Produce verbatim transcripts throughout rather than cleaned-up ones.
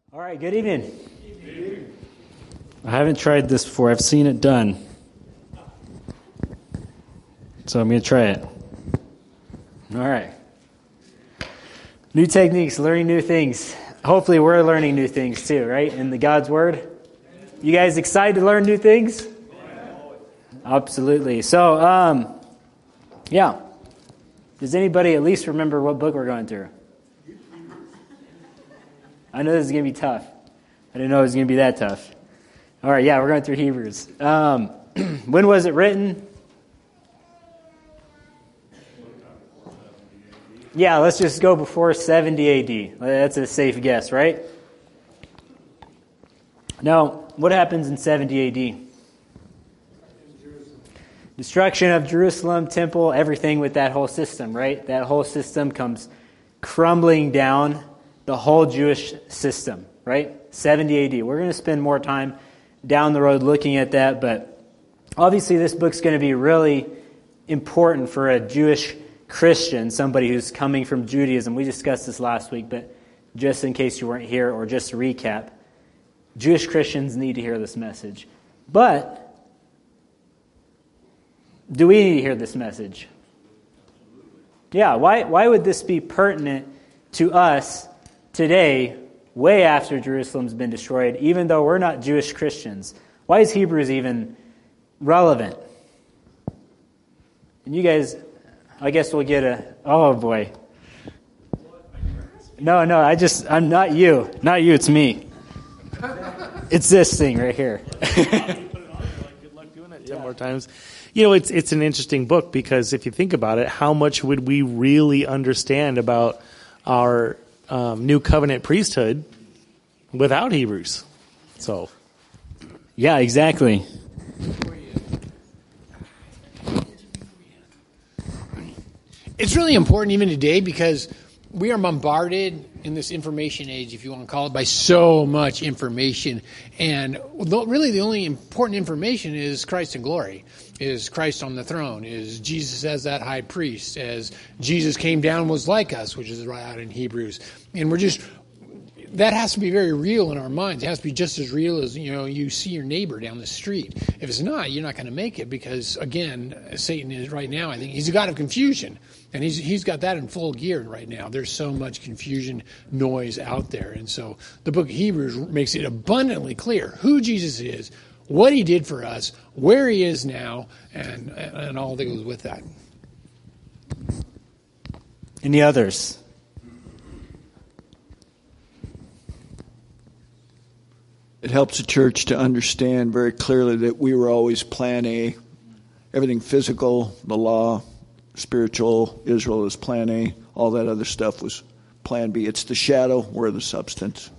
All right, good evening. Good evening. I haven't tried this before. I've seen it done. So I'm going to try it. All right. New techniques, learning new things. Hopefully we're learning new things too, right? In the God's Word. You guys excited to learn new things? Absolutely. So, um, yeah. Does anybody at least remember what book we're going through? I know this is going to be tough. I didn't know it was going to be that tough. All right, yeah, we're going through Hebrews. Um, when was it written? Yeah, let's just go before seventy A D. That's a safe guess, right? Now, what happens in seventy A D? Destruction of Jerusalem, temple, everything with that whole system, right? That whole system comes crumbling down. The whole Jewish system, right? seventy A D. We're going to spend more time down the road looking at that, but obviously this book's going to be really important for a Jewish Christian, somebody who's coming from Judaism. We discussed this last week, but just in case you weren't here, or just to recap, Jewish Christians need to hear this message. But do we need to hear this message? Yeah, why, why would this be pertinent to us today, way after Jerusalem's been destroyed, even though we're not Jewish Christians? Why is Hebrews even relevant? And you guys, I guess we'll get a, oh boy. No, no, I just, I'm not you. Not you, it's me. It's this thing right here. Good luck doing it ten more times. You know, it's it's an interesting book because if you think about it, how much would we really understand about our Um, new covenant priesthood without Hebrews? So, yeah, exactly. It's really important even today because we are bombarded in this information age, if you want to call it, by so much information. And really the only important information is Christ in glory, is Christ on the throne, is Jesus as that high priest, as Jesus came down was like us, which is right out in Hebrews. And we're just, that has to be very real in our minds. It has to be just as real as, you know, you see your neighbor down the street. If it's not, you're not going to make it because, again, Satan is right now, I think, he's a god of confusion. And he's he's got that in full gear right now. There's so much confusion, noise out there. And so the book of Hebrews makes it abundantly clear who Jesus is, what he did for us, where he is now, and, and all that goes with that. Any others? It helps the church to understand very clearly that we were always plan A. Everything physical, the law, spiritual, Israel is plan A. All that other stuff was plan B. It's the shadow, we're the substance.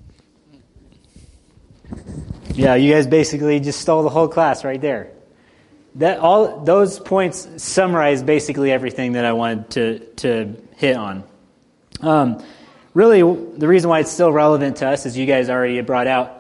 Yeah, you guys basically just stole the whole class right there. That all those points summarize basically everything that I wanted to to hit on. Um, really, the reason why it's still relevant to us, as you guys already brought out,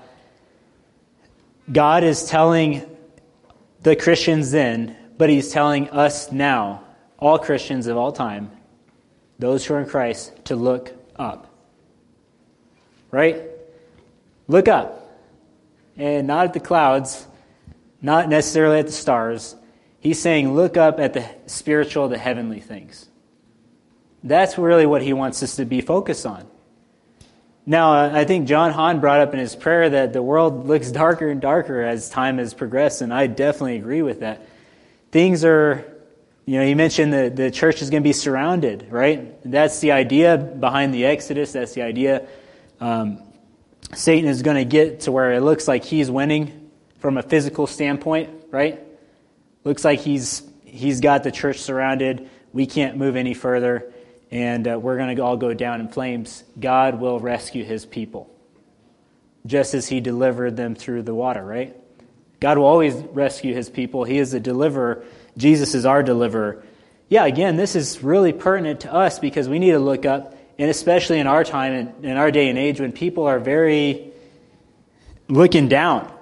God is telling the Christians then, but he's telling us now, all Christians of all time, those who are in Christ, to look up. Right? Look up. And not at the clouds, not necessarily at the stars. He's saying look up at the spiritual, the heavenly things. That's really what he wants us to be focused on. Now, I think John Hahn brought up in his prayer that the world looks darker and darker as time has progressed, and I definitely agree with that. Things are, you know, he mentioned that the church is going to be surrounded, right? That's the idea behind the Exodus. That's the idea. Um, Satan is going to get to where it looks like he's winning from a physical standpoint, right? Looks like he's he's got the church surrounded. We can't move any further, and uh, we're going to all go down in flames. God will rescue his people, just as he delivered them through the water, right? God will always rescue his people. He is the deliverer. Jesus is our deliverer. Yeah, again, this is really pertinent to us because we need to look up, and especially in our time, and in our day and age, when people are very looking down.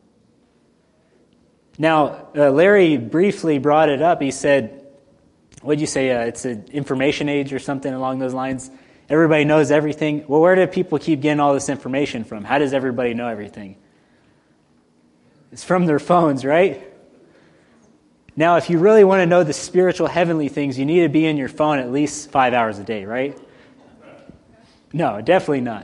Now, uh, Larry briefly brought it up. He said, what did you say? Uh, it's an information age or something along those lines. everybody knows everything. Well, where do people keep getting all this information from? How does everybody know everything? It's from their phones, right? Now, if you really want to know the spiritual heavenly things, you need to be in your phone at least five hours a day, right? No, definitely not.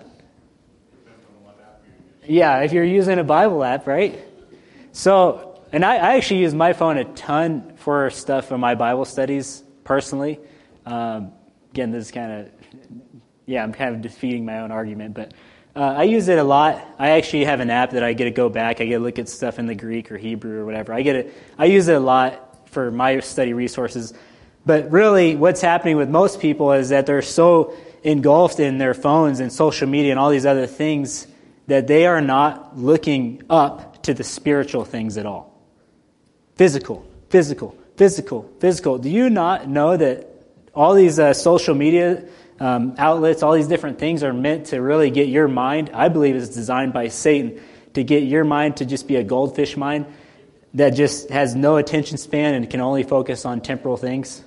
Yeah, if you're using a Bible app, right? So, and I, I actually use my phone a ton for stuff for my Bible studies, personally. Um, again, this is kind of, yeah, I'm kind of defeating my own argument, but uh, I use it a lot. I actually have an app that I get to go back. I get to look at stuff in the Greek or Hebrew or whatever. I get it. I use it a lot for my study resources. But really, what's happening with most people is that they're so engulfed in their phones and social media and all these other things that they are not looking up to the spiritual things at all. Physical, physical, physical, physical. Do you not know that all these uh, social media um, outlets, all these different things are meant to really get your mind? I believe it's designed by Satan to get your mind to just be a goldfish mind that just has no attention span and can only focus on temporal things.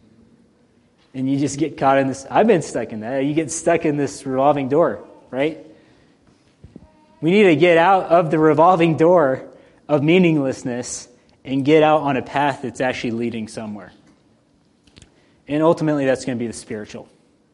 And you just get caught in this. I've been stuck in that. You get stuck in this revolving door, right? We need to get out of the revolving door of meaninglessness and get out on a path that's actually leading somewhere. And ultimately, that's going to be the spiritual.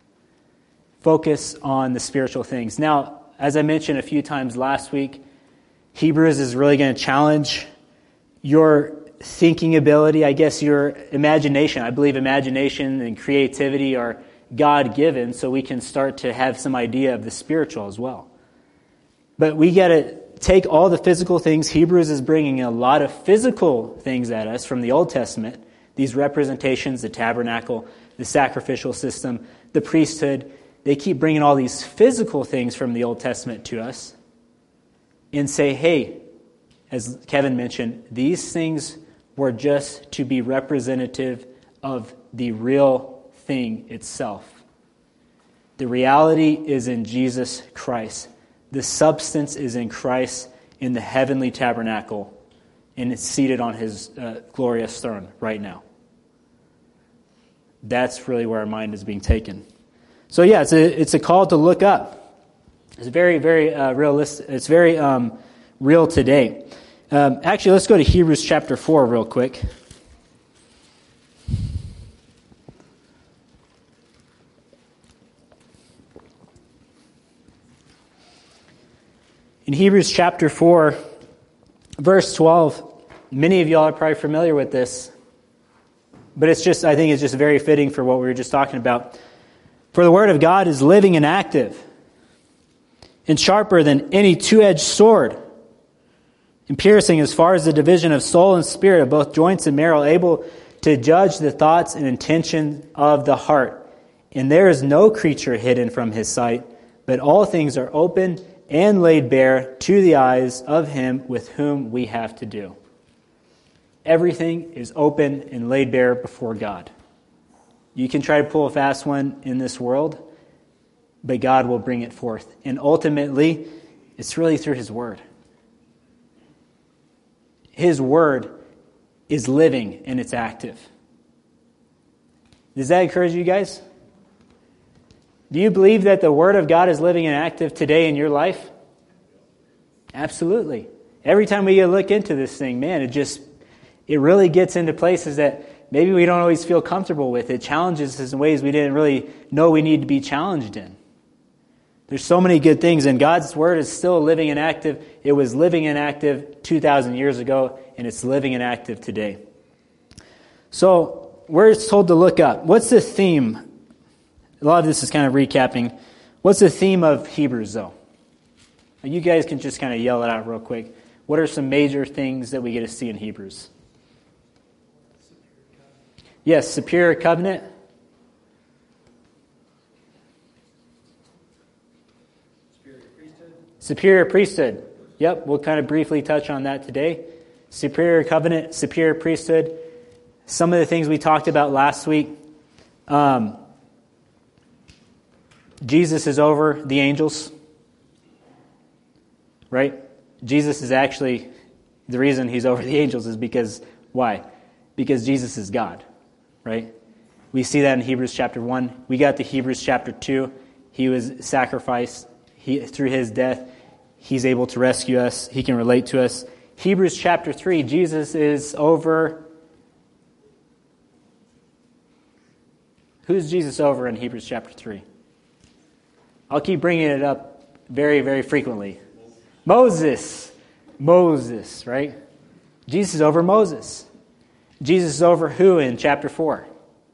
Focus on the spiritual things. Now, as I mentioned a few times last week, Hebrews is really going to challenge your thinking ability, I guess your imagination. I believe imagination and creativity are God-given, so we can start to have some idea of the spiritual as well. But we got to take all the physical things. Hebrews is bringing a lot of physical things at us from the Old Testament. These representations, the tabernacle, the sacrificial system, the priesthood. They keep bringing all these physical things from the Old Testament to us and say, hey, as Kevin mentioned, these things were just to be representative of the real thing itself. The reality is in Jesus Christ. The substance is in Christ in the heavenly tabernacle, and it's seated on his uh, glorious throne right now. That's really where our mind is being taken. So yeah, it's a it's a call to look up. It's very, very uh, realistic. It's very um, real today. Um, actually, let's go to Hebrews chapter four real quick. In Hebrews chapter four, verse twelve, many of y'all are probably familiar with this, but it's just, I think it's just very fitting for what we were just talking about. For the word of God is living and active, and sharper than any two-edged sword, and piercing as far as the division of soul and spirit, of both joints and marrow, able to judge the thoughts and intention of the heart. And there is no creature hidden from his sight, but all things are open and laid bare to the eyes of him with whom we have to do. Everything is open and laid bare before God. You can try to pull a fast one in this world, but God will bring it forth. And ultimately, it's really through his word. His word is living and it's active. Does that encourage you guys? Do you believe that the word of God is living and active today in your life? Absolutely. Every time we look into this thing, man, it just, it really gets into places that maybe we don't always feel comfortable with. It challenges us in ways we didn't really know we need to be challenged in. There's so many good things, and God's word is still living and active. It was living and active two thousand years ago, and it's living and active today. So, we're told to look up. What's the theme? A lot of this is kind of recapping. What's the theme of Hebrews, though? You guys can just kind of yell it out real quick. What are some major things that we get to see in Hebrews? Yes, superior covenant. Superior priesthood. Superior priesthood. Yep, we'll kind of briefly touch on that today. Superior covenant, superior priesthood. Some of the things we talked about last week. Um, Jesus is over the angels. Right? Jesus is actually, the reason he's over the angels is because, why? Because Jesus is God. Right? We see that in Hebrews chapter one. We got to Hebrews chapter two. He was sacrificed. He, through his death, he's able to rescue us. He can relate to us. Hebrews chapter three, Jesus is over. Who's Jesus over in Hebrews chapter three? I'll keep bringing it up very, very frequently. Moses. Moses, right? Jesus is over Moses. Jesus is over who in chapter four?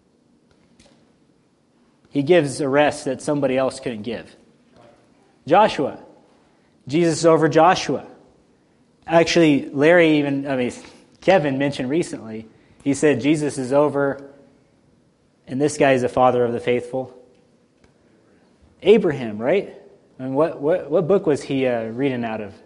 He gives a rest that somebody else couldn't give. Joshua. Jesus is over Joshua. Actually, Larry even, I mean, Kevin mentioned recently, he said Jesus is over, and this guy is the father of the faithful. Abraham, right? I mean, what, what, what book was he uh, reading out of?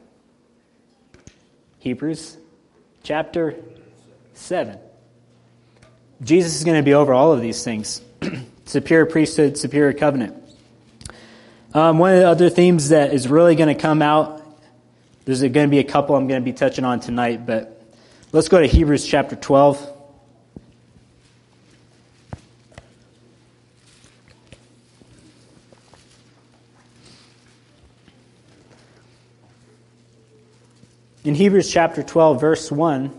Hebrews chapter seven. Jesus is going to be over all of these things. Superior priesthood, superior covenant. Um, one of the other themes that is really going to come out, there's going to be a couple I'm going to be touching on tonight, but let's go to Hebrews chapter twelve. In Hebrews chapter twelve, verse one,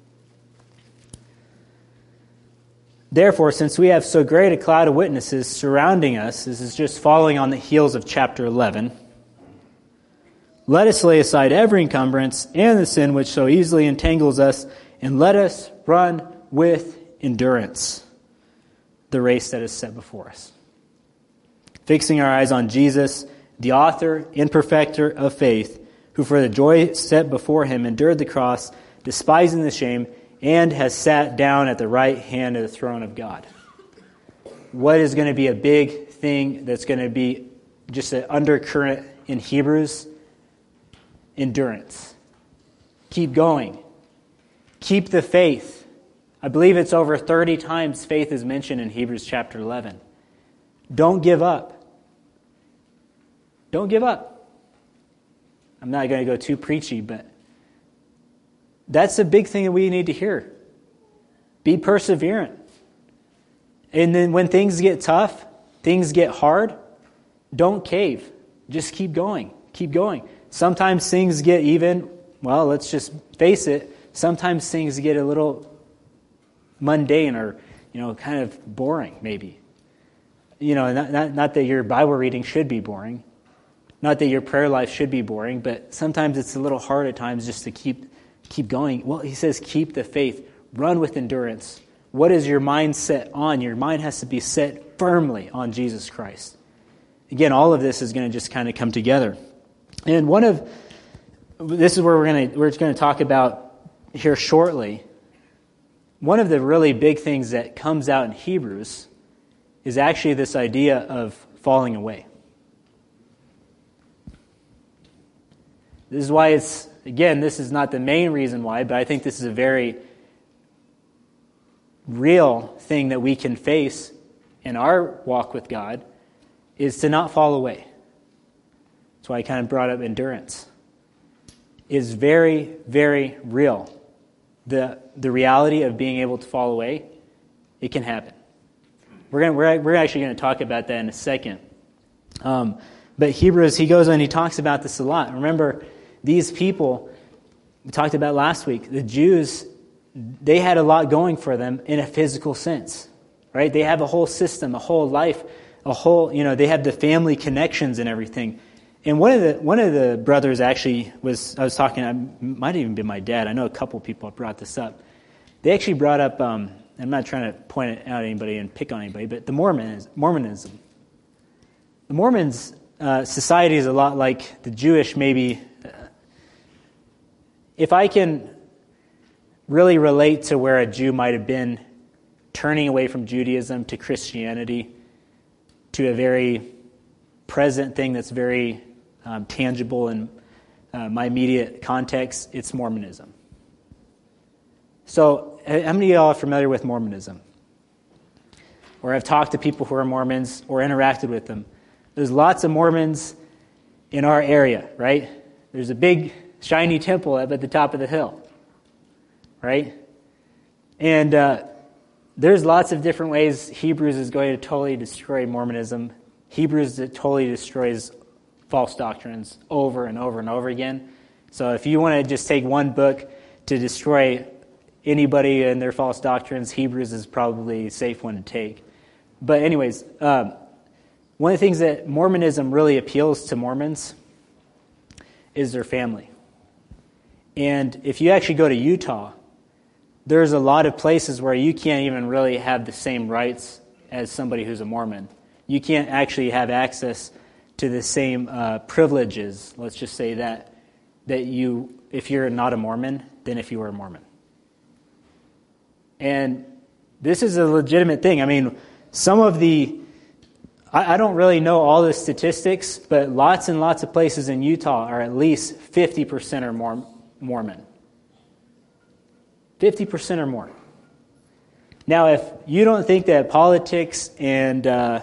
therefore, since we have so great a cloud of witnesses surrounding us, this is just following on the heels of chapter eleven, let us lay aside every encumbrance and the sin which so easily entangles us, and let us run with endurance the race that is set before us. Fixing our eyes on Jesus, the author and perfecter of faith, who for the joy set before him endured the cross, despising the shame, and has sat down at the right hand of the throne of God. What is going to be a big thing that's going to be just an undercurrent in Hebrews? Endurance. Keep going. Keep the faith. I believe it's over thirty times faith is mentioned in Hebrews chapter eleven. Don't give up. Don't give up. I'm not going to go too preachy, but that's a big thing that we need to hear. Be perseverant. And then when things get tough, things get hard, don't cave. Just keep going. Keep going. Sometimes things get even, well, let's just face it, sometimes things get a little mundane or, you know, kind of boring maybe. You know, not, not, not that your Bible reading should be boring. Not that your prayer life should be boring, but sometimes it's a little hard at times just to keep keep going. Well, he says keep the faith. Run with endurance. What is your mind set on? Your mind has to be set firmly on Jesus Christ. Again, all of this is going to just kind of come together. And one of, this is where we're going to we're going to talk about here shortly. One of the really big things that comes out in Hebrews is actually this idea of falling away. This is why it's, again, this is not the main reason why, but I think this is a very real thing that we can face in our walk with God, is to not fall away. That's why I kind of brought up endurance. It's very, very real. The the reality of being able to fall away, it can happen. We're going we're we're actually going to talk about that in a second. Um, but Hebrews, he goes on and he talks about this a lot. Remember, these people, we talked about last week, the Jews, they had a lot going for them in a physical sense, right? They have a whole system, a whole life, a whole, you know, they have the family connections and everything. And one of the one of the brothers actually was, I was talking, it might even be my dad. I know a couple people have brought this up. They actually brought up, um, I'm not trying to point it out at anybody and pick on anybody, but the Mormonism. Mormonism. The Mormons' uh, society is a lot like the Jewish, maybe. If I can really relate to where a Jew might have been turning away from Judaism to Christianity, to a very present thing that's very um, tangible in uh, my immediate context, it's Mormonism. So, how many of y'all are familiar with Mormonism? Or have talked to people who are Mormons or interacted with them? There's lots of Mormons in our area, right? There's a big shiny temple up at the top of the hill, right? And uh, there's lots of different ways Hebrews is going to totally destroy Mormonism. Hebrews it totally destroys false doctrines over and over and over again. So if you want to just take one book to destroy anybody and their false doctrines, Hebrews is probably a safe one to take. But anyways, um, one of the things that Mormonism really appeals to Mormons is their family. And if you actually go to Utah, there's a lot of places where you can't even really have the same rights as somebody who's a Mormon. You can't actually have access to the same uh, privileges, let's just say that, that you, if you're not a Mormon, than if you were a Mormon. And this is a legitimate thing. I mean, some of the, I, I don't really know all the statistics, but lots and lots of places in Utah are at least fifty percent or more Mormon. fifty percent or more. Now, if you don't think that politics and uh,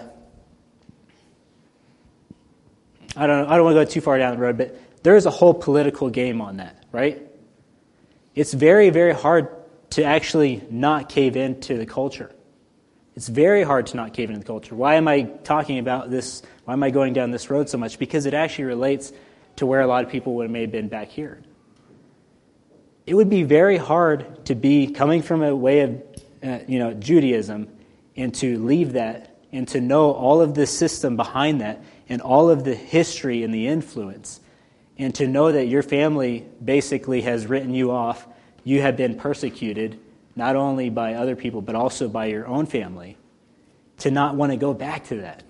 I don't I don't want to go too far down the road, but there's a whole political game on that, right? It's very, very hard to actually not cave into the culture. It's very hard to not cave into the culture. Why am I talking about this? Why am I going down this road so much? Because it actually relates to where a lot of people would have may have been back here. It would be very hard to be coming from a way of, uh, you know, Judaism, and to leave that and to know all of the system behind that and all of the history and the influence, and to know that your family basically has written you off. You have been persecuted, not only by other people, but also by your own family, to not want to go back to that.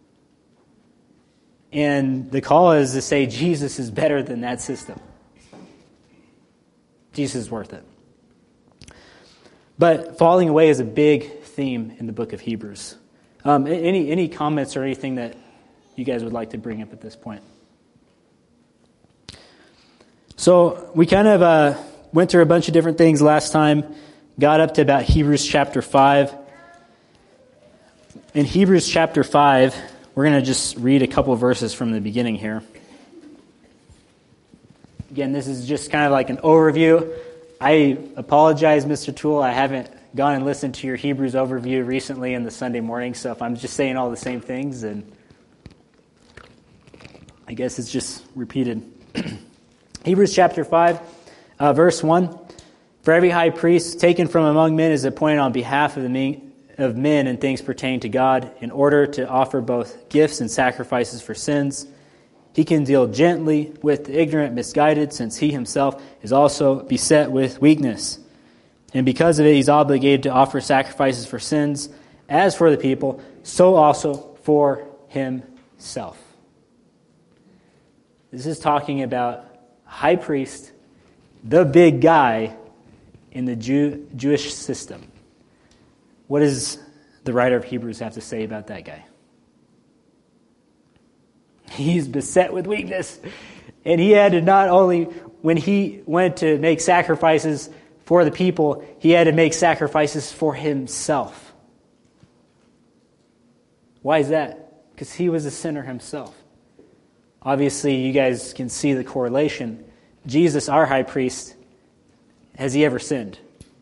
And the call is to say Jesus is better than that system. Jesus is worth it. But falling away is a big theme in the book of Hebrews. Um, any any comments or anything that you guys would like to bring up at this point? So we kind of uh, went through a bunch of different things last time, got up to about Hebrews chapter five. In Hebrews chapter five, we're going to just read a couple verses from the beginning here. Again, this is just kind of like an overview. I apologize, Mister Toole. I haven't gone and listened to your Hebrews overview recently in the Sunday morning, so if I'm just saying all the same things, then I guess it's just repeated. Hebrews chapter five, uh, verse one. For every high priest taken from among men is appointed on behalf of the men, of men and things pertaining to God, in order to offer both gifts and sacrifices for sins. He can deal gently with the ignorant, misguided, since he himself is also beset with weakness. And because of it, he's obligated to offer sacrifices for sins, as for the people, so also for himself. This is talking about high priest, the big guy in the Jew, Jewish system. What does the writer of Hebrews have to say about that guy? He's beset with weakness. And he had to not only, when he went to make sacrifices for the people, he had to make sacrifices for himself. Why is that? Because he was a sinner himself. Obviously, you guys can see the correlation. Jesus, our high priest, has he ever sinned?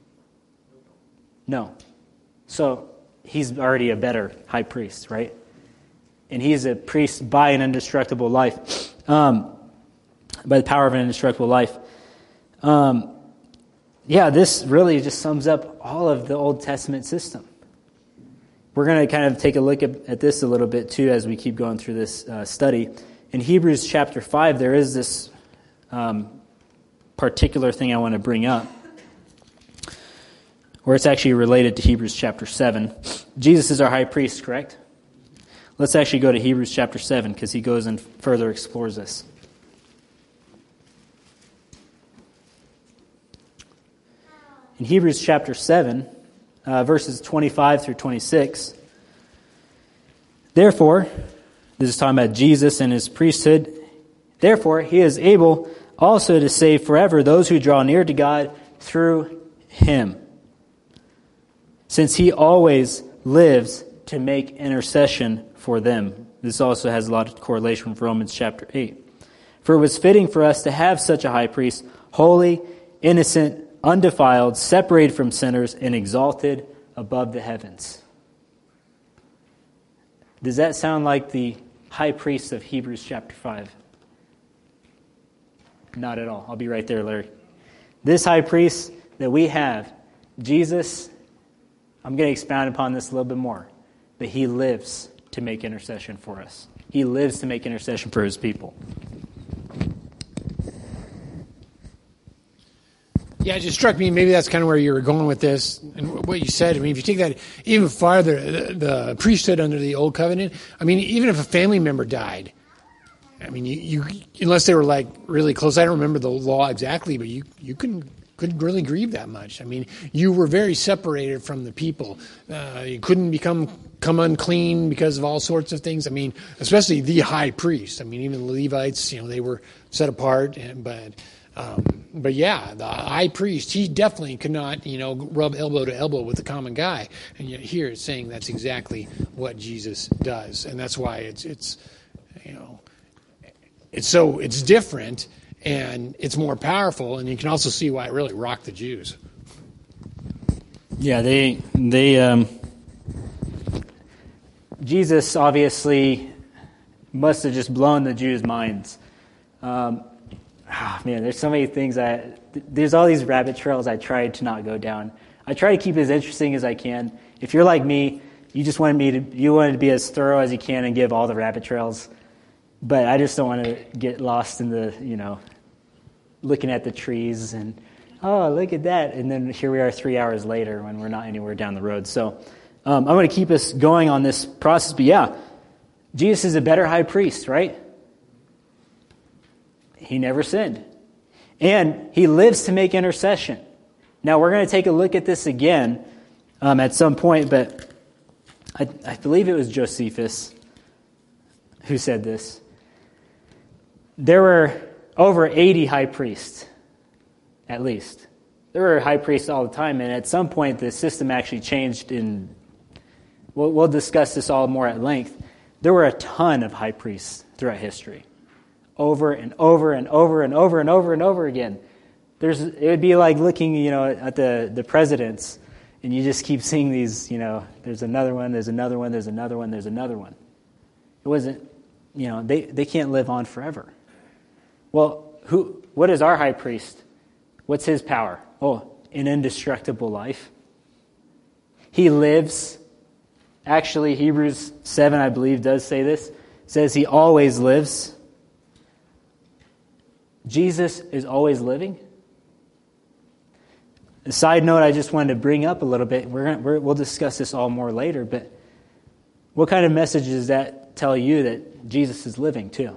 No. So he's already a better high priest, right? And he's a priest by an indestructible life, um, by the power of an indestructible life. Um, yeah, this really just sums up all of the Old Testament system. We're going to kind of take a look at, at this a little bit too as we keep going through this uh, study. In Hebrews chapter five, there is this um, particular thing I want to bring up, where it's actually related to Hebrews chapter seven. Jesus is our high priest, correct? Let's actually go to Hebrews chapter seven, because he goes and further explores this. In Hebrews chapter seven, uh, verses twenty-five through twenty-six, therefore, this is talking about Jesus and his priesthood, therefore he is able also to save forever those who draw near to God through him, since he always lives to make intercession for them. This also has a lot of correlation with Romans chapter eight. For it was fitting for us to have such a high priest, holy, innocent, undefiled, separated from sinners, and exalted above the heavens. Does that sound like the high priest of Hebrews chapter five? Not at all. I'll be right there, Larry. This high priest that we have, Jesus, I'm going to expound upon this a little bit more, but he lives to make intercession for us. He lives to make intercession for his people. Yeah, it just struck me, maybe that's kind of where you were going with this, and what you said. I mean, if you take that even farther, the, the priesthood under the Old Covenant, I mean, even if a family member died, I mean, you, you unless they were like really close, I don't remember the law exactly, but you, you couldn't, couldn't really grieve that much. I mean, you were very separated from the people. Uh, you couldn't become, come unclean because of all sorts of things. I mean, especially the high priest. I mean, even the Levites, you know, they were set apart, and, but... Um, but yeah, the high priest, he definitely could not, you know, rub elbow to elbow with the common guy. And yet here it's saying that's exactly what Jesus does. And that's why it's, it's, you know, it's so, it's different and it's more powerful. And you can also see why it really rocked the Jews. Yeah, they, they, um, Jesus obviously must have just blown the Jews' minds. Um, Oh, man, there's so many things I, there's all these rabbit trails I try to not go down. I try to keep it as interesting as I can. If you're like me, you just want me to, you want to be as thorough as you can and give all the rabbit trails. But I just don't want to get lost in the, you know, looking at the trees and, oh, look at that. And then here we are three hours later when we're not anywhere down the road. So um, I'm going to keep us going on this process. But yeah, Jesus is a better high priest, right? He never sinned. And he lives to make intercession. Now, we're going to take a look at this again um, at some point, but I, I believe it was Josephus who said this. There were over eighty high priests, at least. There were high priests all the time, and at some point the system actually changed in, we'll, we'll discuss this all more at length. There were a ton of high priests throughout history. Over and over and over and over and over and over again. There's, it would be like looking, you know, at the, the presidents, and you just keep seeing these, you know, there's another one, there's another one, there's another one, there's another one. It wasn't, you know, they, they can't live on forever. Well, who? What is our high priest? What's his power? Oh, an indestructible life. He lives. Actually, Hebrews seven, I believe, does say this. It says he always lives. Jesus is always living. A side note I just wanted to bring up a little bit. We're, gonna, we're we'll discuss this all more later, but what kind of message does that tell you that Jesus is living too?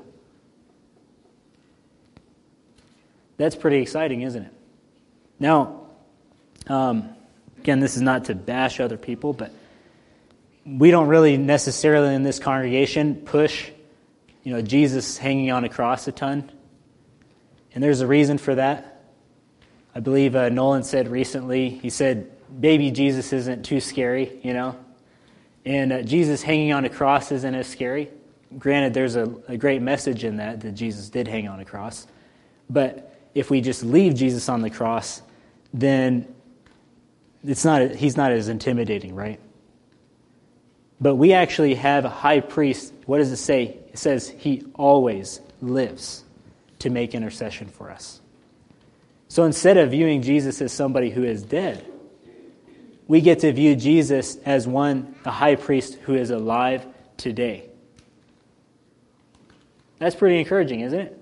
That's pretty exciting, isn't it? Now, um, again, this is not to bash other people, but we don't really necessarily in this congregation push, you know, Jesus hanging on a cross a ton. And there's a reason for that. I believe uh, Nolan said recently, he said, baby Jesus isn't too scary, you know. And uh, Jesus hanging on a cross isn't as scary. Granted, there's a, a great message in that, that Jesus did hang on a cross. But if we just leave Jesus on the cross, then it's not he's not as intimidating, right? But we actually have a high priest. What does it say? It says he always lives to make intercession for us. So instead of viewing Jesus as somebody who is dead, we get to view Jesus as one, a high priest who is alive today. That's pretty encouraging, isn't it?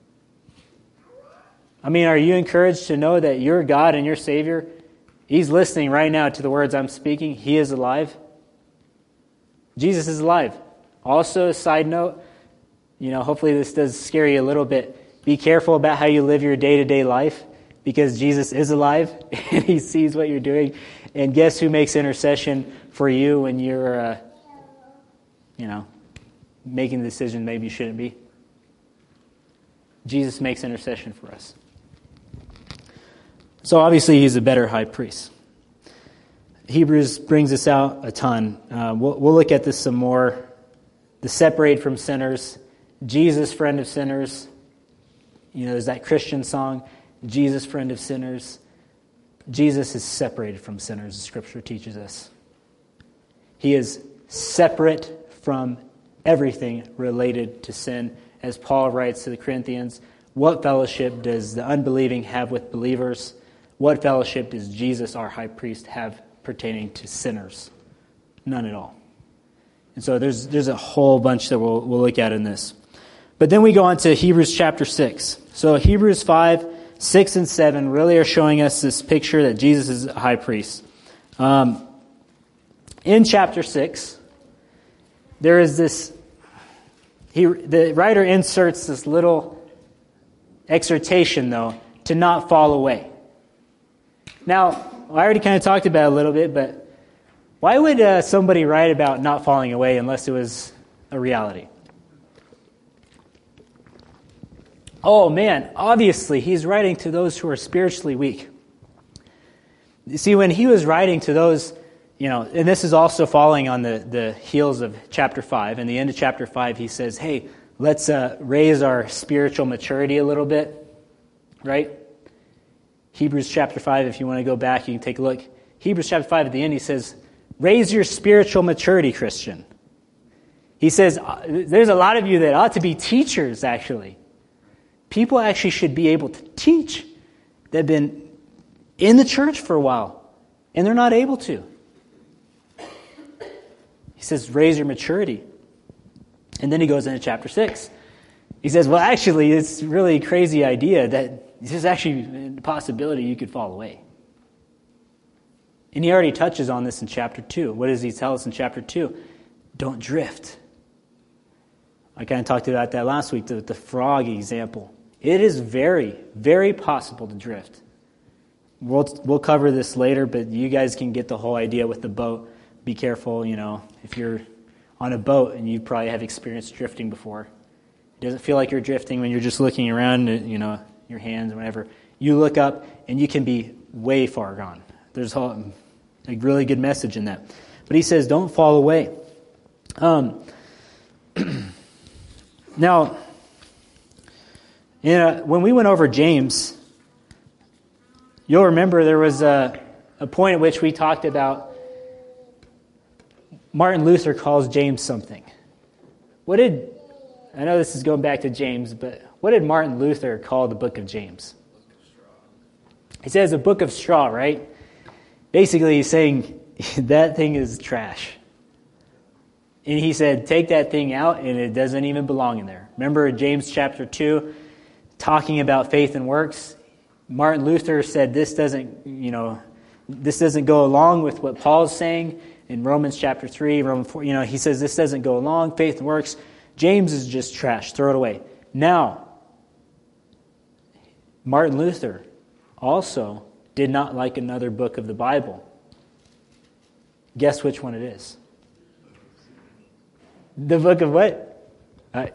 I mean, are you encouraged to know that your God and your Savior, he's listening right now to the words I'm speaking. He is alive. Jesus is alive. Also, a side note, you know, hopefully this does scare you a little bit. Be careful about how you live your day-to-day life because Jesus is alive and he sees what you're doing. And guess who makes intercession for you when you're, uh, you know, making the decision maybe you shouldn't be? Jesus makes intercession for us. So obviously he's a better high priest. Hebrews brings us out a ton. Uh, we'll, we'll look at this some more. The separate from sinners, Jesus, friend of sinners. You know, there's that Christian song, Jesus, friend of sinners. Jesus is separated from sinners, the Scripture teaches us. He is separate from everything related to sin. As Paul writes to the Corinthians, what fellowship does the unbelieving have with believers? What fellowship does Jesus, our high priest, have pertaining to sinners? None at all. And so there's there's a whole bunch that we'll we'll look at in this. But then we go on to Hebrews chapter six. So Hebrews five, six, and seven really are showing us this picture that Jesus is a high priest. Um, in chapter six, there is this, he, the writer inserts this little exhortation, though, to not fall away. Now, I already kind of talked about it a little bit, but why would uh, somebody write about not falling away unless it was a reality? Oh man, obviously he's writing to those who are spiritually weak. You see, when he was writing to those, you know, and this is also following on the, the heels of chapter five. In the end of chapter five, he says, hey, let's uh, raise our spiritual maturity a little bit, right? Hebrews chapter five, if you want to go back, you can take a look. Hebrews chapter five, at the end, he says, raise your spiritual maturity, Christian. He says, there's a lot of you that ought to be teachers, actually. People actually should be able to teach. They've been in the church for a while, and they're not able to. He says, raise your maturity. And then he goes into chapter six. He says, well, actually, it's a really crazy idea that there's actually a possibility you could fall away. And he already touches on this in chapter two. What does he tell us in chapter two? Don't drift. I kind of talked about that last week, the, the frog example. It is very, very possible to drift. We'll, we'll cover this later, but you guys can get the whole idea with the boat. Be careful, you know, if you're on a boat and you probably have experienced drifting before. It doesn't feel like you're drifting when you're just looking around, you know, your hands and whatever. You look up and you can be way far gone. There's a really good message in that. But he says, don't fall away. Um, now, you know, when we went over James, you'll remember there was a, a point at which we talked about Martin Luther calls James something. What did, I know this is going back to James, but what did Martin Luther call the book of James? He says a book of straw, right? Basically, he's saying that thing is trash. And he said, take that thing out, and it doesn't even belong in there. Remember James chapter two, talking about faith and works? Martin Luther said this doesn't, you know, this doesn't go along with what Paul's saying in Romans chapter three, Romans four. You know, he says this doesn't go along, faith and works. James is just trash. Throw it away. Now, Martin Luther also did not like another book of the Bible. Guess which one it is? The book of what? Uh,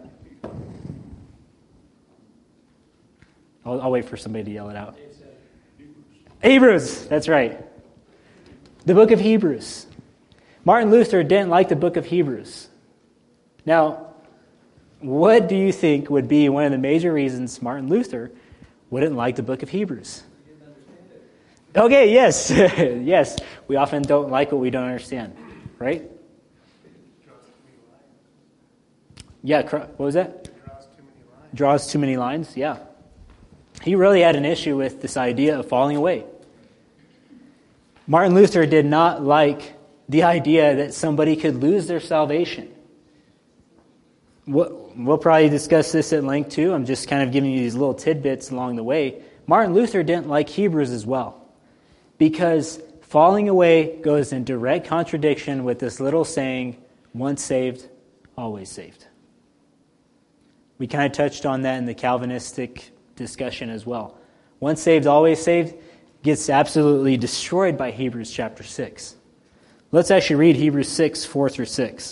I'll, I'll wait for somebody to yell it out. Hebrews. That's right. The book of Hebrews. Martin Luther didn't like the book of Hebrews. Now, what do you think would be one of the major reasons Martin Luther wouldn't like the book of Hebrews? Okay, yes. Yes, we often don't like what we don't understand, right? Yeah, what was that? Draws too many lines. Draws too many lines, yeah. He really had an issue with this idea of falling away. Martin Luther did not like the idea that somebody could lose their salvation. We'll probably discuss this at length too. I'm just kind of giving you these little tidbits along the way. Martin Luther didn't like Hebrews as well, because falling away goes in direct contradiction with this little saying, once saved, always saved. We kind of touched on that in the Calvinistic discussion as well. Once saved, always saved gets absolutely destroyed by Hebrews chapter six. Let's actually read Hebrews six, four through six.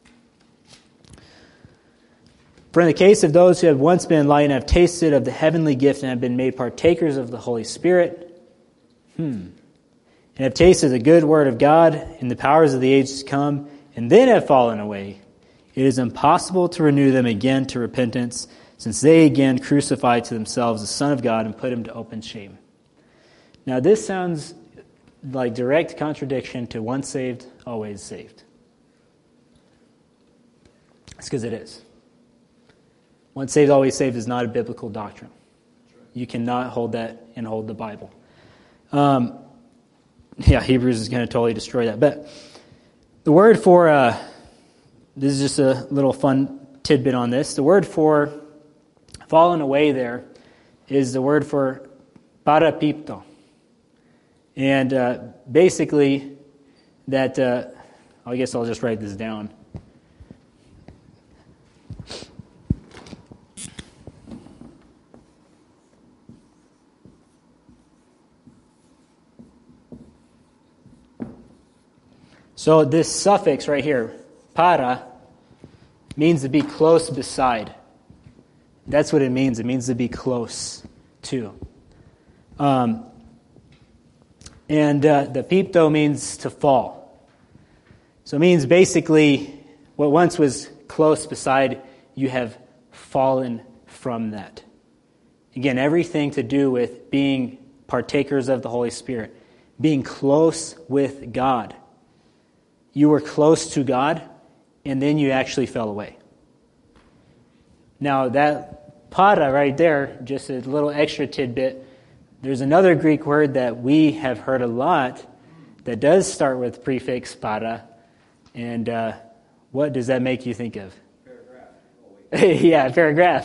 For in the case of those who have once been enlightened, have tasted of the heavenly gift, and have been made partakers of the Holy Spirit, hmm, and have tasted the good word of God and the powers of the age to come, and then have fallen away, it is impossible to renew them again to repentance, since they again crucify to themselves the Son of God and put him to open shame. Now this sounds like direct contradiction to once saved, always saved. It's because it is. Once saved, always saved is not a biblical doctrine. You cannot hold that and hold the Bible. Um, yeah, Hebrews is going to totally destroy that. But the word for, uh, this is just a little fun tidbit on this. The word for fallen away there is the word for parapipto. And uh, basically, that, uh, I guess I'll just write this down. So this suffix right here, para, means to be close beside. That's what it means. It means to be close to. Um, and uh, the pipto means to fall. So it means basically what once was close beside, you have fallen from that. Again, everything to do with being partakers of the Holy Spirit, being close with God. You were close to God, and then you actually fell away. Now, that para right there, just a little extra tidbit, there's another Greek word that we have heard a lot that does start with prefix para, and uh, what does that make you think of? Paragraph. Oh, wait. Yeah, paragraph.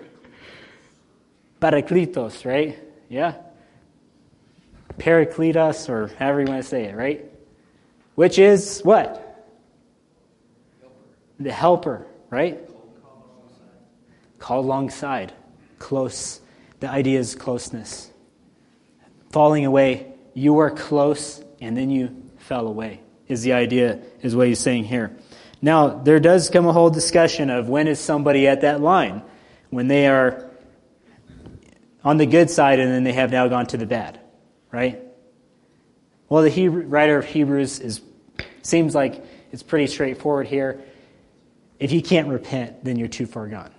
Parakletos, right? Yeah. Parakletos, or however you want to say it, right? Which is what? Helper. The helper, right? Called alongside. Close. The idea is closeness. Falling away. You were close and then you fell away is the idea, is what he's saying here. Now, there does come a whole discussion of when is somebody at that line. When they are on the good side and then they have now gone to the bad, right? Well, the Hebrew, writer of Hebrews is seems like it's pretty straightforward here. If you can't repent, then you're too far gone.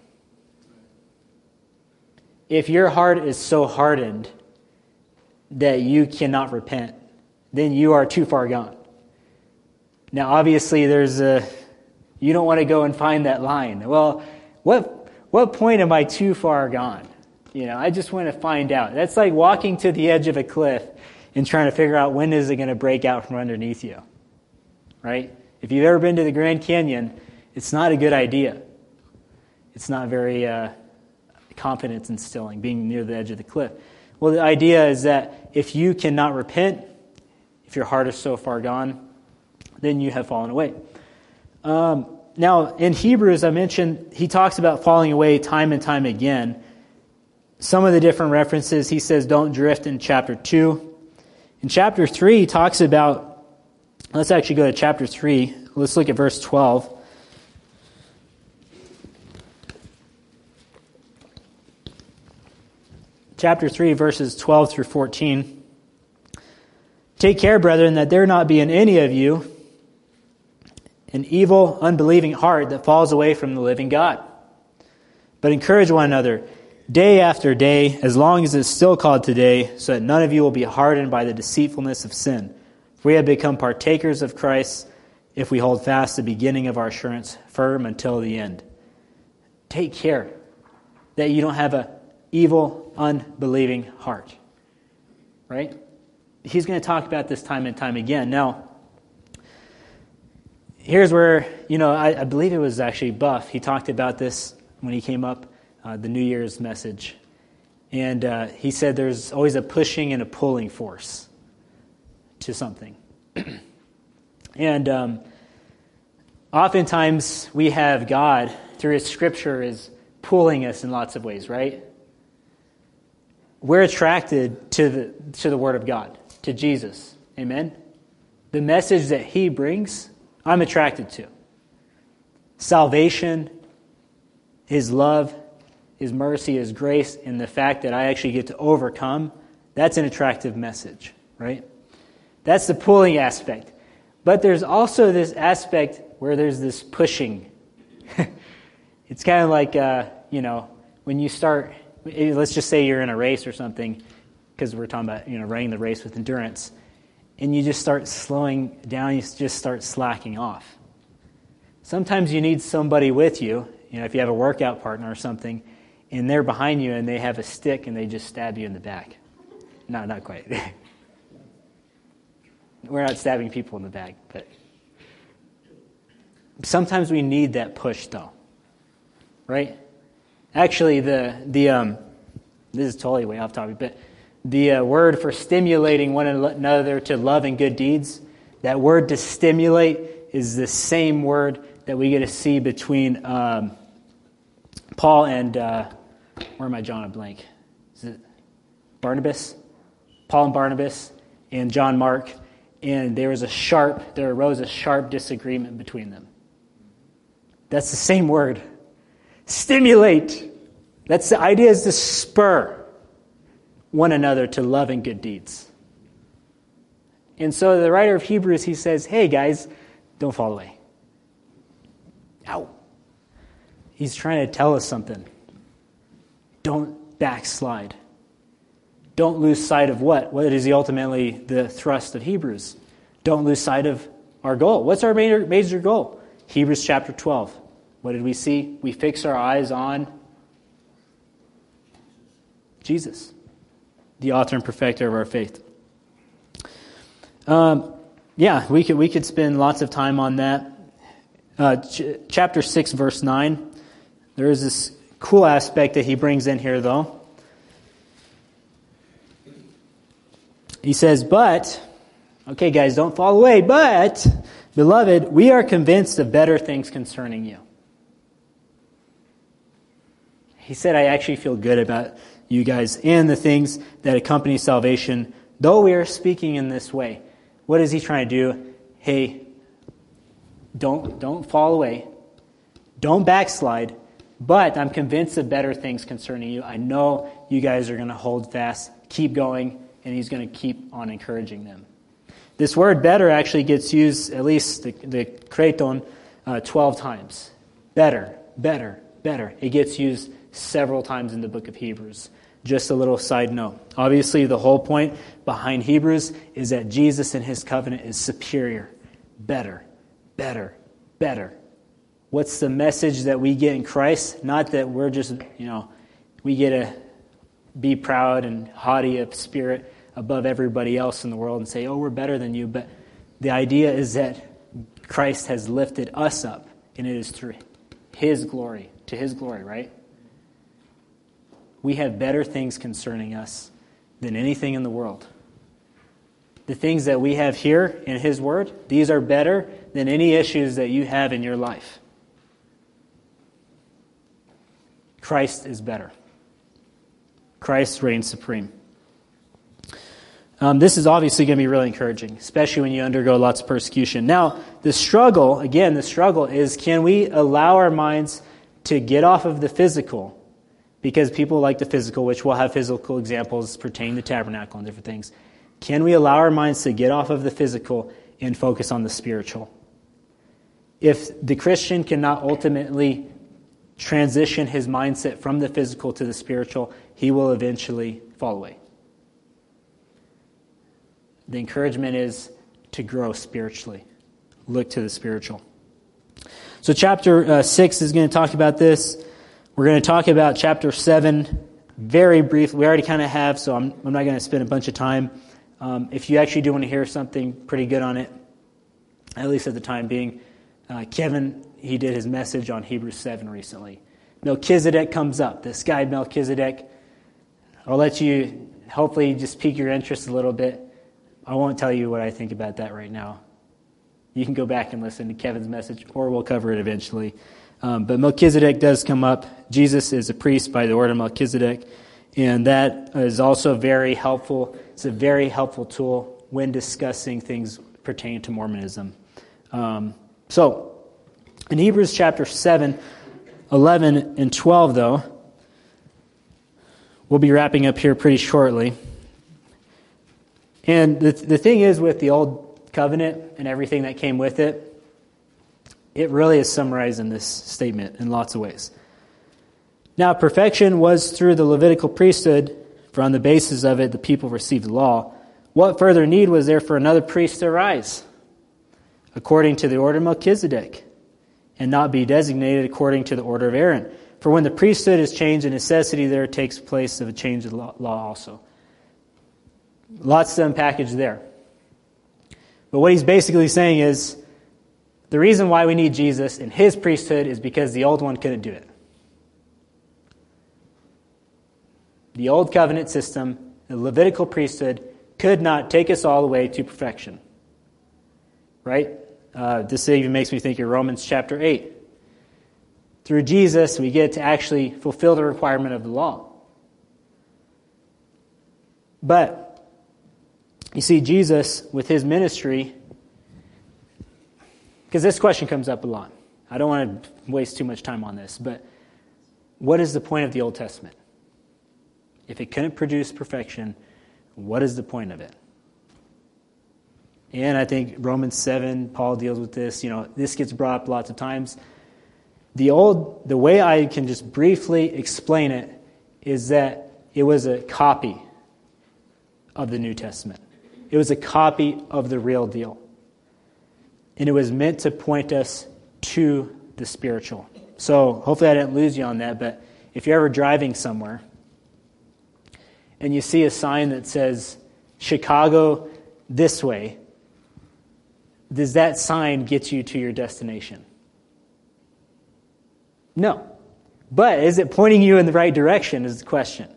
If your heart is so hardened that you cannot repent, then you are too far gone. Now, obviously, there's a you don't want to go and find that line. Well, what what point am I too far gone? You know, I just want to find out. That's like walking to the edge of a cliff and trying to figure out when is it going to break out from underneath you, right? If you've ever been to the Grand Canyon, it's not a good idea. It's not very uh, confidence instilling, being near the edge of the cliff. Well, the idea is that if you cannot repent, if your heart is so far gone, then you have fallen away. Um, now, in Hebrews, I mentioned, he talks about falling away time and time again. Some of the different references, he says, don't drift in chapter two. In chapter three, he talks about, let's actually go to chapter three. Let's look at verse twelve. Chapter three, verses twelve through fourteen. Take care, brethren, that there not be in any of you an evil, unbelieving heart that falls away from the living God. But encourage one another day after day, as long as it's still called today, so that none of you will be hardened by the deceitfulness of sin. For we have become partakers of Christ if we hold fast the beginning of our assurance firm until the end. Take care that you don't have an evil, unbelieving heart. Right? He's going to talk about this time and time again. Now, here's where, you know, I, I believe it was actually Buff. He talked about this when he came up. Uh, the New Year's message. And uh, he said there's always a pushing and a pulling force to something. and um, oftentimes we have God, through His Scripture, is pulling us in lots of ways, right? We're attracted to the, to the Word of God, to Jesus. Amen? The message that He brings, I'm attracted to. Salvation, His love, His mercy, His grace, and the fact that I actually get to overcome, that's an attractive message, right? That's the pulling aspect. But there's also this aspect where there's this pushing. It's kind of like, uh, you know, when you start, let's just say you're in a race or something, because we're talking about, you know, running the race with endurance, and you just start slowing down, you just start slacking off. Sometimes you need somebody with you, you know, if you have a workout partner or something, and they're behind you and they have a stick and they just stab you in the back. No, not quite. We're not stabbing people in the back, but sometimes we need that push, though. Right? Actually, the the um, this is totally way off topic, but the uh, word for stimulating one another to love and good deeds, that word to stimulate is the same word that we get to see between um, Paul and, uh, where am I drawing a blank? Is it Barnabas? Paul and Barnabas and John Mark. And there was a sharp, there arose a sharp disagreement between them. That's the same word. Stimulate. That's the idea, is to spur one another to love and good deeds. And so the writer of Hebrews, he says, hey guys, don't fall away. Ow. He's trying to tell us something. Don't backslide. Don't lose sight of what? What is the ultimately the thrust of Hebrews? Don't lose sight of our goal. What's our major, major goal? Hebrews chapter twelve. What did we see? We fix our eyes on Jesus, the author and perfecter of our faith. Um, yeah, we could we could spend lots of time on that. Uh, ch- chapter six, verse nine. There is this cool aspect that he brings in here, though. He says, but, okay guys, don't fall away, but, beloved, we are convinced of better things concerning you. He said, I actually feel good about you guys and the things that accompany salvation, though we are speaking in this way. What is he trying to do? Hey, don't, don't fall away. Don't backslide. But I'm convinced of better things concerning you. I know you guys are going to hold fast, keep going, and he's going to keep on encouraging them. This word better actually gets used, at least the, the kraton, uh, twelve times. Better, better, better. It gets used several times in the book of Hebrews. Just a little side note. Obviously, the whole point behind Hebrews is that Jesus and his covenant is superior. Better, better, better. What's the message that we get in Christ? Not that we're just, you know, we get to be proud and haughty of spirit above everybody else in the world and say, oh, we're better than you. But the idea is that Christ has lifted us up, and it is through his glory, to his glory, right? We have better things concerning us than anything in the world. The things that we have here in his word, these are better than any issues that you have in your life. Christ is better. Christ reigns supreme. Um, this is obviously going to be really encouraging, especially when you undergo lots of persecution. Now, the struggle, again, the struggle is, can we allow our minds to get off of the physical? Because people like the physical, which we'll have physical examples pertaining to tabernacle and different things. Can we allow our minds to get off of the physical and focus on the spiritual? If the Christian cannot ultimately transition his mindset from the physical to the spiritual, he will eventually fall away. The encouragement is to grow spiritually. Look to the spiritual. So chapter uh, six is going to talk about this. We're going to talk about chapter seven very briefly. We already kind of have, so I'm, I'm not going to spend a bunch of time. Um, if you actually do want to hear something pretty good on it, at least at the time being, uh, Kevin, he did his message on Hebrews seven recently. Melchizedek comes up. This guy Melchizedek, I'll let you hopefully just pique your interest a little bit. I won't tell you what I think about that right now. You can go back and listen to Kevin's message, or we'll cover it eventually. Um, but Melchizedek does come up. Jesus is a priest by the order of Melchizedek, and that is also very helpful. It's a very helpful tool when discussing things pertaining to Mormonism. Um, so, in Hebrews chapter seven, eleven, and twelve, though, we'll be wrapping up here pretty shortly. And the the thing is, with the Old Covenant and everything that came with it, it really is summarized in this statement in lots of ways. Now, perfection was through the Levitical priesthood, for on the basis of it the people received the law. What further need was there for another priest to arise, according to the order of Melchizedek? and not be designated according to the order of Aaron. For when the priesthood is changed, a necessity there takes place of a change of law also. Lots to unpackage there. But what he's basically saying is, the reason why we need Jesus and his priesthood is because the old one couldn't do it. The old covenant system, the Levitical priesthood, could not take us all the way to perfection. Right? Uh, this even makes me think of Romans chapter eight. Through Jesus, we get to actually fulfill the requirement of the law. But, you see, Jesus, with his ministry, because this question comes up a lot. I don't want to waste too much time on this, but what is the point of the Old Testament? If it couldn't produce perfection, what is the point of it? And I think Romans seven, Paul deals with this. You know, this gets brought up lots of times. The old, the way I can just briefly explain it is that it was a copy of the New Testament. It was a copy of the real deal. And it was meant to point us to the spiritual. So hopefully I didn't lose you on that, but if you're ever driving somewhere and you see a sign that says Chicago this way, does that sign get you to your destination? No. But is it pointing you in the right direction is the question.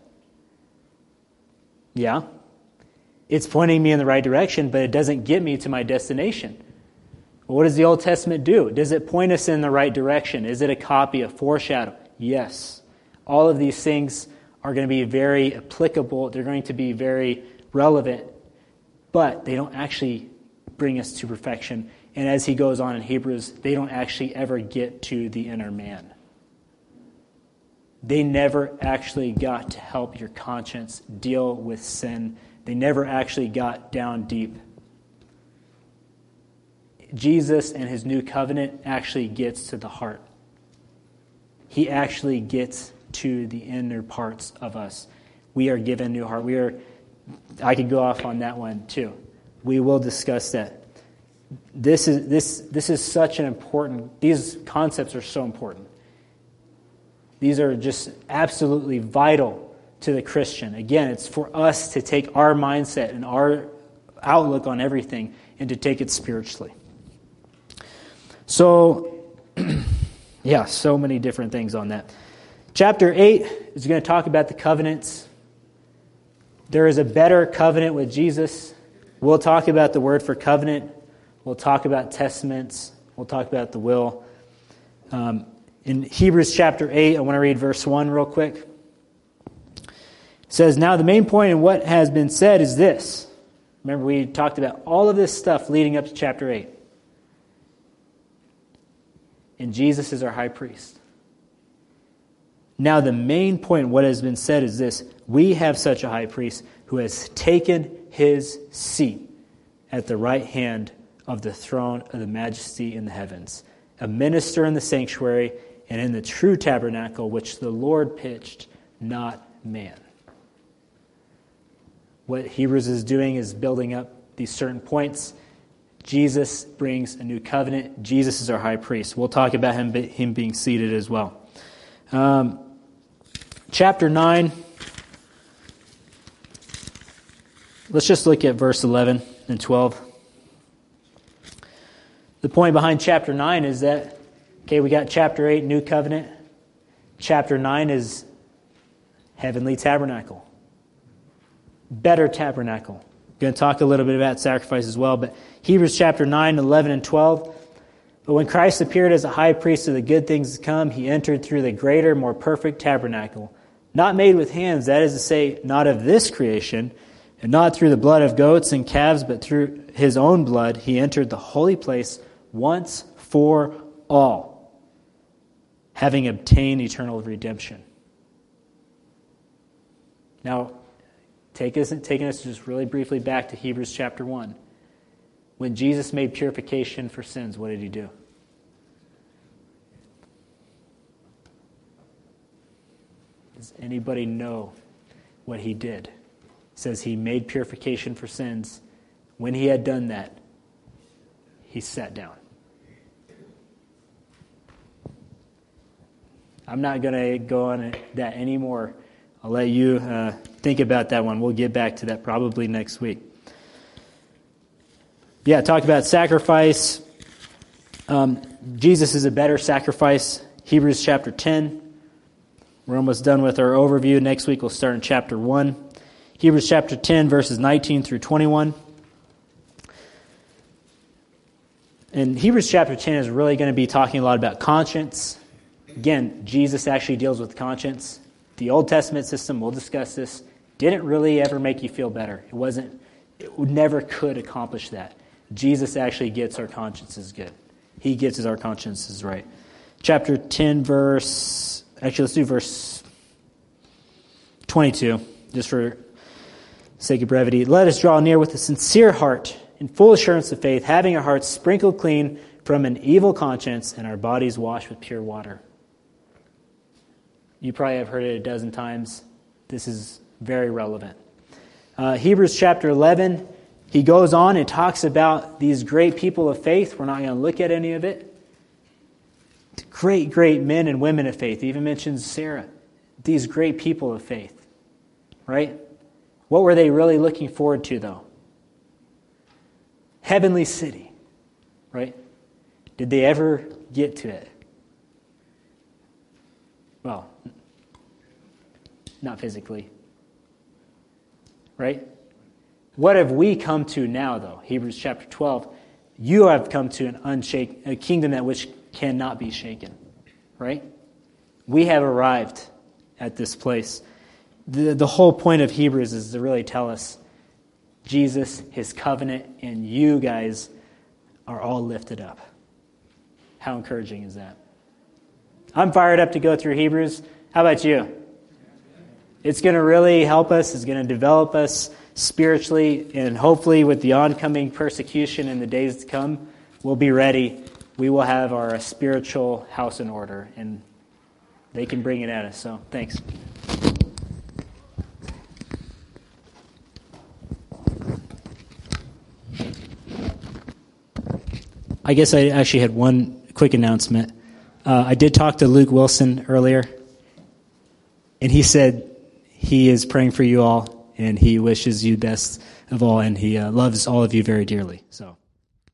Yeah. It's pointing me in the right direction, but it doesn't get me to my destination. What does the Old Testament do? Does it point us in the right direction? Is it a copy, a foreshadow? Yes. All of these things are going to be very applicable. They're going to be very relevant, but they don't actually bring us to perfection. And as he goes on in Hebrews, they don't actually ever get to the inner man. They never actually got to help your conscience deal with sin. They never actually got down deep. Jesus and his new covenant actually gets to the heart. He actually gets to the inner parts of us. We are given a new heart. We are. I could go off on that one too. We will discuss that. This is this this is such an important. These concepts are so important. These are just absolutely vital to the Christian. Again, it's for us to take our mindset and our outlook on everything and to take it spiritually. So, yeah, so many different things on that. Chapter eight is going to talk about the covenants. There is a better covenant with Jesus. We'll talk about the word for covenant. We'll talk about testaments. We'll talk about the will. Um, in Hebrews chapter eight, I want to read verse one real quick. It says, now the main point in what has been said is this. Remember, we talked about all of this stuff leading up to chapter eight. And Jesus is our high priest. Now the main point in what has been said is this. We have such a high priest who has taken his seat at the right hand of the throne of the majesty in the heavens, a minister in the sanctuary and in the true tabernacle which the Lord pitched, not man. What Hebrews is doing is building up these certain points. Jesus brings a new covenant. Jesus is our high priest. We'll talk about him, him being seated as well. Um, chapter nine. Let's just look at verse eleven and twelve. The point behind chapter nine is that, okay, we got chapter eight, new covenant. Chapter nine is heavenly tabernacle. Better tabernacle. I'm going to talk a little bit about sacrifice as well, but Hebrews chapter nine, eleven, and twelve. But when Christ appeared as a high priest of the good things to come, he entered through the greater, more perfect tabernacle, not made with hands, that is to say, not of this creation, and not through the blood of goats and calves, but through his own blood, he entered the holy place once for all, having obtained eternal redemption. Now, take us, taking us just really briefly back to Hebrews chapter one. When Jesus made purification for sins, what did he do? Does anybody know what he did? It says he made purification for sins. When he had done that, he sat down. I'm not going to go on that anymore. I'll let you uh, think about that one. We'll get back to that probably next week. Yeah, talked about sacrifice. Um, Jesus is a better sacrifice. Hebrews chapter ten. We're almost done with our overview. Next week we'll start in chapter one. Hebrews chapter ten, verses nineteen through twenty-one. And Hebrews chapter ten is really going to be talking a lot about conscience. Again, Jesus actually deals with conscience. The Old Testament system, we'll discuss this, didn't really ever make you feel better. It wasn't, it never could accomplish that. Jesus actually gets our consciences good. He gets our consciences right. Chapter ten, verse, actually let's do verse twenty-two, just for sake of brevity. Let us draw near with a sincere heart, in full assurance of faith, having our hearts sprinkled clean from an evil conscience and our bodies washed with pure water. You probably have heard it a dozen times. This is very relevant. Uh, Hebrews chapter eleven, he goes on and talks about these great people of faith. We're not going to look at any of it. Great, great men and women of faith. He even mentions Sarah. These great people of faith. Right? What were they really looking forward to, though? Heavenly city. Right? Did they ever get to it? Well, not physically. Right? What have we come to now, though? Hebrews chapter twelve. You have come to an unshake, a kingdom that which cannot be shaken. Right? We have arrived at this place. The, the whole point of Hebrews is to really tell us Jesus, his covenant, and you guys are all lifted up. How encouraging is that? I'm fired up to go through Hebrews. How about you? It's going to really help us. It's going to develop us spiritually, and hopefully with the oncoming persecution in the days to come, we'll be ready. We will have our spiritual house in order, and they can bring it at us. So, thanks. I guess I actually had one quick announcement. Uh, I did talk to Luke Wilson earlier, and he said he is praying for you all, and he wishes you best of all, and he uh, loves all of you very dearly. So.